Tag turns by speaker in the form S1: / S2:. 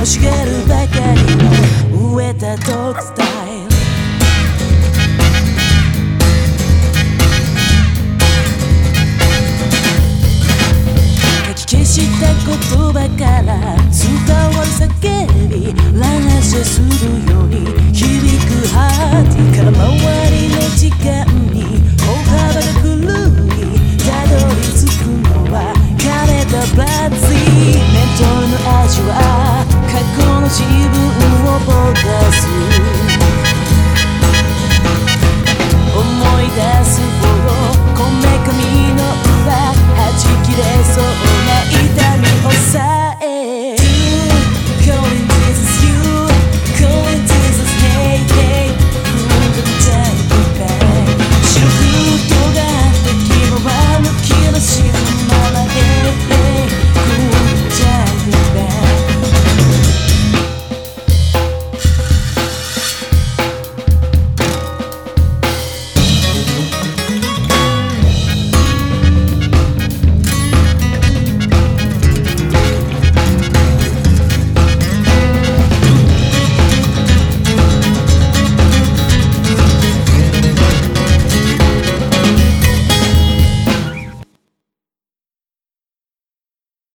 S1: しげるばかりの飢えたドッグスタイル消した言葉から伝わる叫び乱射するように響くハーティー空回りの時間